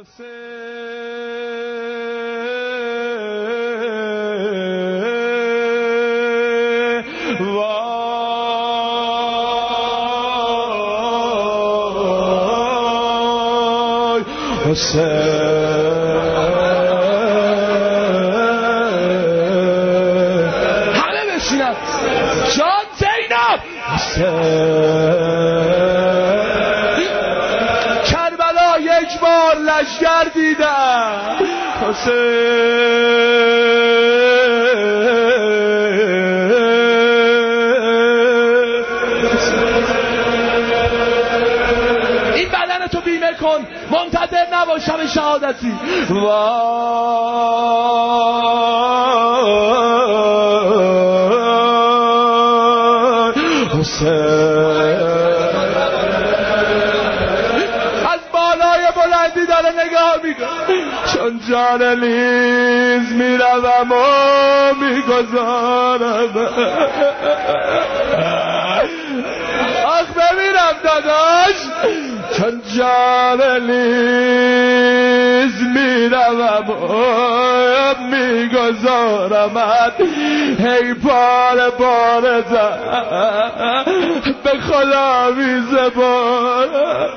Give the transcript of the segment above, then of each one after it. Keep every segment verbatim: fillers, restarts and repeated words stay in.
همه بشینن. جان زینب کربلا یک بار لشگر دیدم. این بدن تو بیمه کن، منتظر نباش شب شهادتی. از بالای بلندی داره نگاه میکنه، چون جان لیز میروم و میگذارم. آخ ببینم داداش، چون جان لیز میروم و میگذارمت. هی بار بار زن به خدا میزبان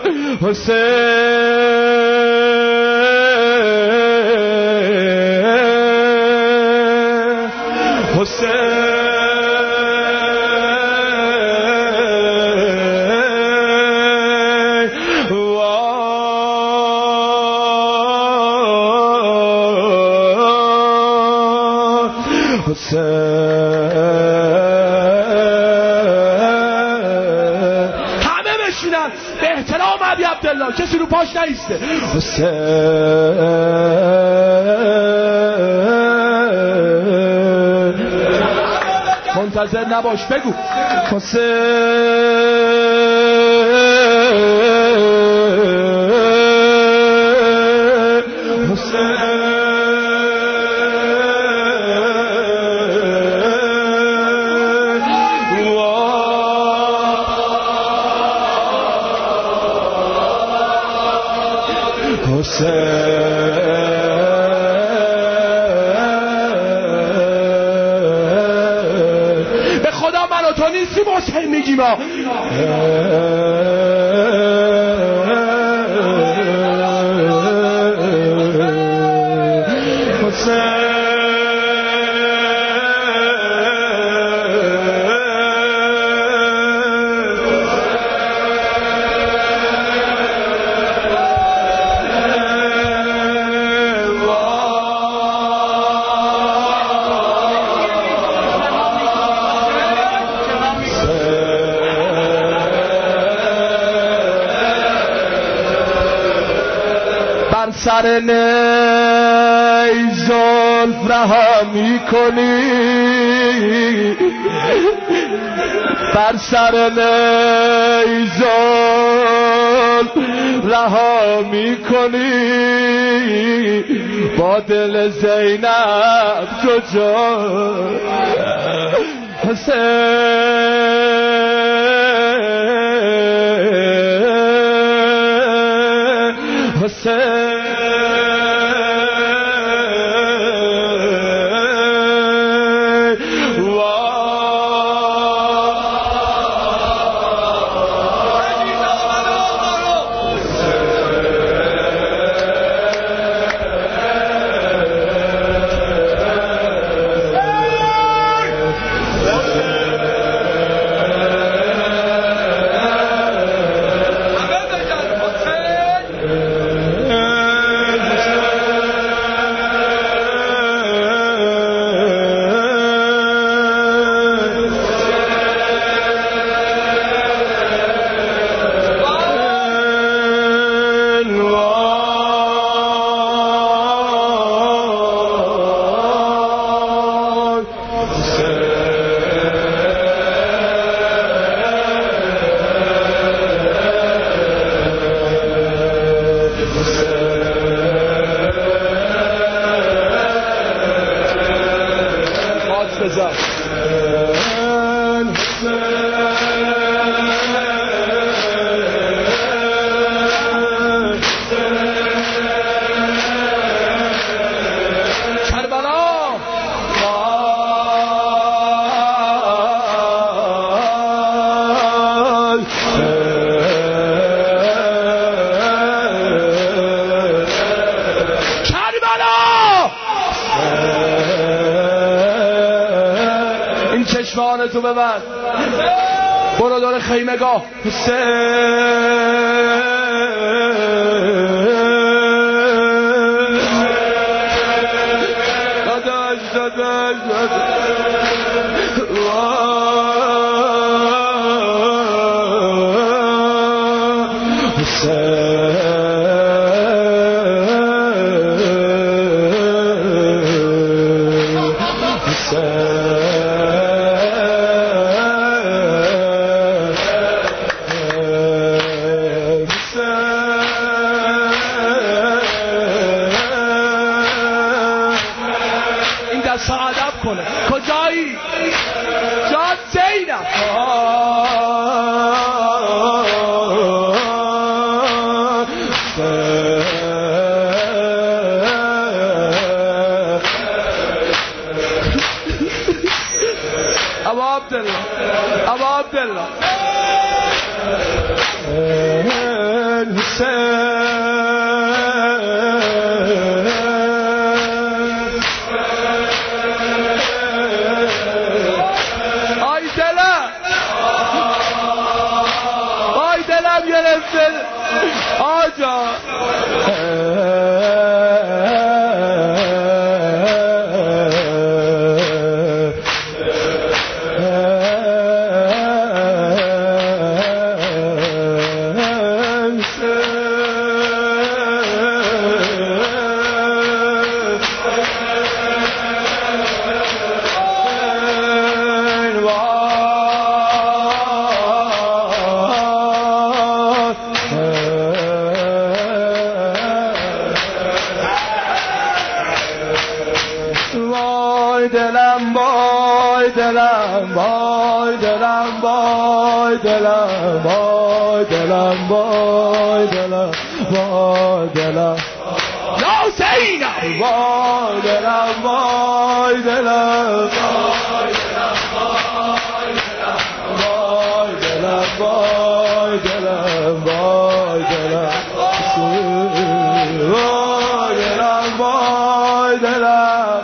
حسین حسین همه بشینن به احترام ابی عبدالله، کسی رو پاش نیسته. منتظر نباش، بگو به خدا من و تو نیستیم حسین میگیم. سر نی زلف رها میکنی، بر سر نی زلف رها میکنی، با دل زینب تو جان حسین حسین دستو ببر برو دور خیمگاه. داداش داداش کجایی؟ جان زینب ابا عبدالله ابا عبدالله آجا دلم وای دلم وای دلم وای دلم وای دلم وای دلم وای دلم یا زینب وای دلم وای دلم وای دلم وای دلم وای دلم وای دلم وای دلم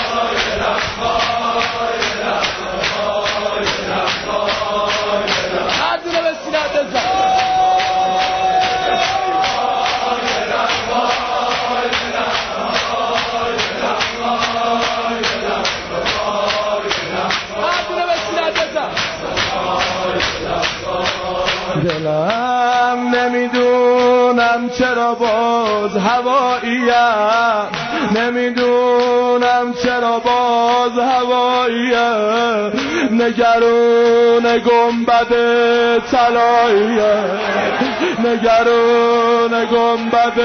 دلم نمیدونم چرا باز هواییم نمیدونم چرا باز هواییم نگرون گنبد طلاییم نگرون گنبد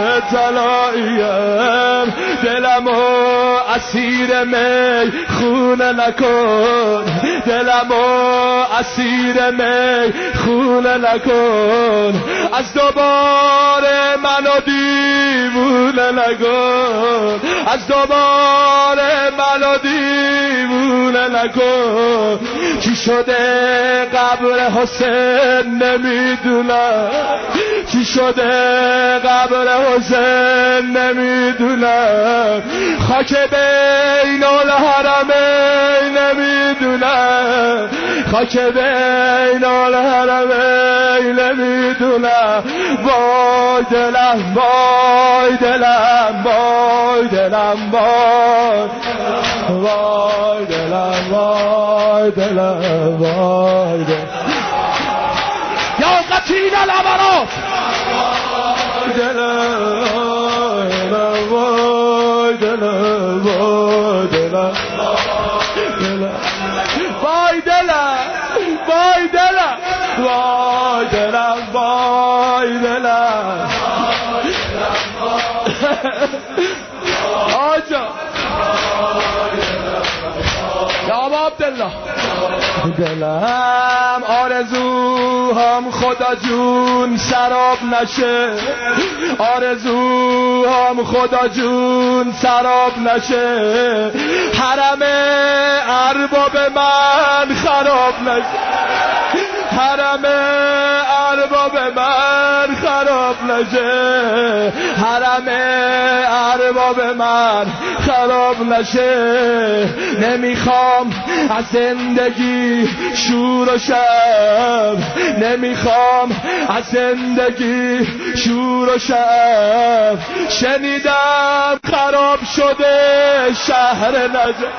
طلاییم دلمو اسیر می خونه نکن دلمو اسیر می خونه نکن از دوباره منو دیوونه نکن از دوباره منو دیوونه نکن چی شده قبر حسین نمیدونم چی شده قبر حسین نمیدونم خاک بین الحرمین نمیدونم خاک بین الحرمین نمیدونم وای دلم وای دلم وای دلم وای وای دلم وای دلم وای دلم یا قتیل الامارات دلم وای دلم وای دلم وای دلم وای دلم وای دلم وای دلم آجا یا ابا عبدالله دلم آرزوهام خدا جون سراب نشه آرزوهام خدا جون سراب نشه حرم ارباب من خراب نشه حرم ارباب من خراب نشه حرم ارباب من خراب نشه نمیخوام از زندگی شور و شب، نمیخوام از زندگی شور و شب. شنیدم خراب شده شهر نجف،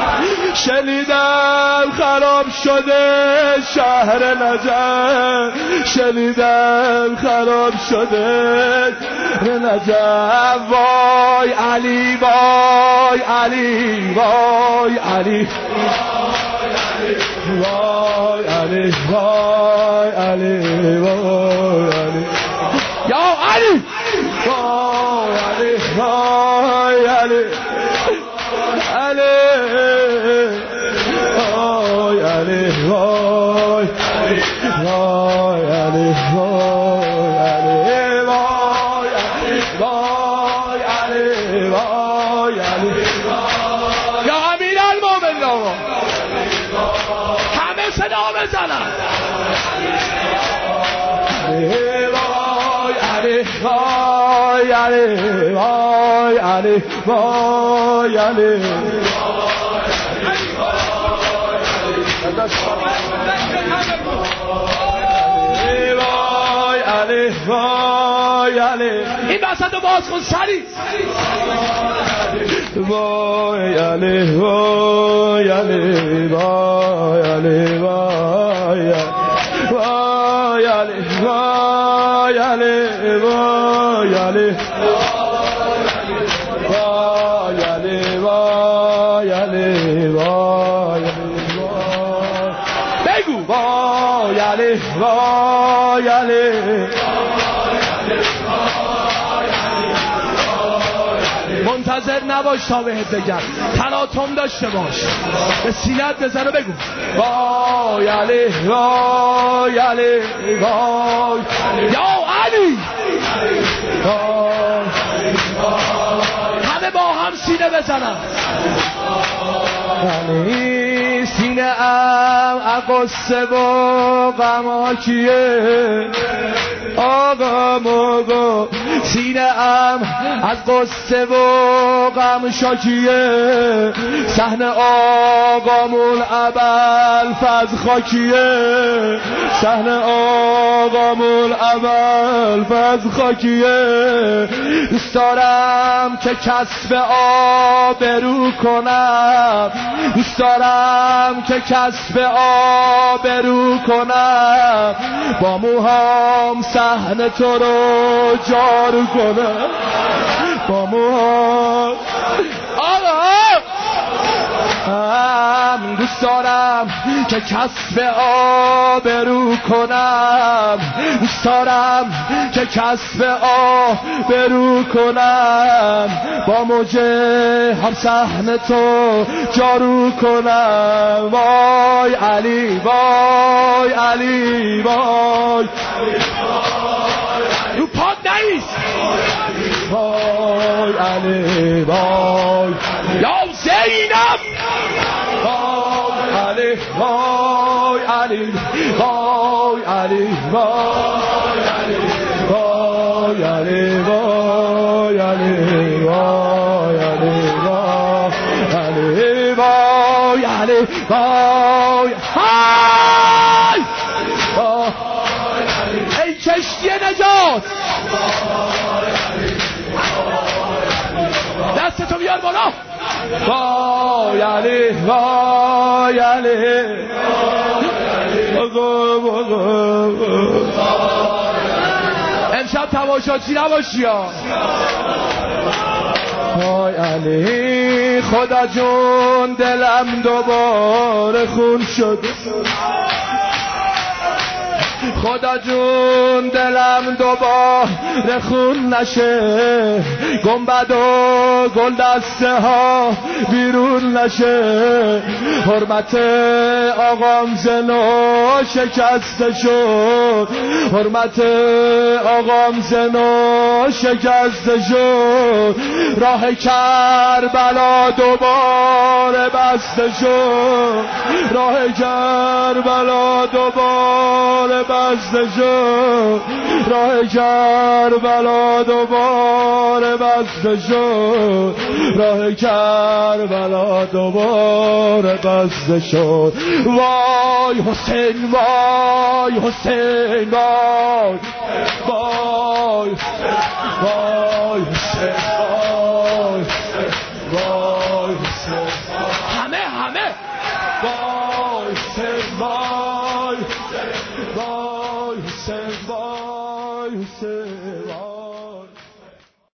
شنیدم خراب شده شهر نجف، شنیدم خراب شده نجف. وای علی وای علی وای علی وای علی وای علی وای علی یا علی وای علی وای علی علی وای علی وای وای علی وای علی وای علی وای علی یا امیر المومنین همه صدا بزنن. وای علی وای علی وای علی وای علی وای علی وای علی. این وسط رو باز کن سریع. وای علی وای علی وای علی وای وای علی وای علی وای علی وای علی وای علی وای بگو وای علی وای علی منتظر نباش تا بهت بگم، تلاطم داشته باش، به سینت بزن و بگو وای علی وای علی وای یا علی وای. همه با هم سینه بزنن. علی سینه ام اقصه و غماکیه آقا موگو، سینه ام از قصه و غم شاکیه، صحن آقامون ابل فز خاکیه، صحن آقامون ابل فز خاکیه. دوست دارم که کسب آبرو کنم، دوست دارم که کسب آبرو کنم، با موهام صحن تو رو جارو کنم، با موهام آقا هم دوست دارم که کسب آبرو کنم، دوست دارم که کسب آبرو کنم، با موجه هم صحن تو جارو کنم. وای علی وای علی وای رو پاد نیست. وای علی وای یا زینب وای علی وای علی وای علی وای علی وای علی وای علی وای علی وای علی وای های ای کشتی نجات دستتو بیار بالا. وای علی وای علی امشب تماشاچی نباشی ها. وای علی خدا جون دلم دوباره خون شد، خدا جون دلم دوباره خون نشه، گنبد و گل دسته ها بیرون نشه، حرمت آقام زنو شکسته شد، حرمت آقام زنو شکسته شد، راه کربلا دوباره بسته شد، راه کربلا دوباره بسته بسته شد، راه کربلا دوباره بسته شد، راه کربلا دوباره بسته شد. وای حسین وای حسین وای وای وای حسین وای وای حسین همه همه وای حسین وای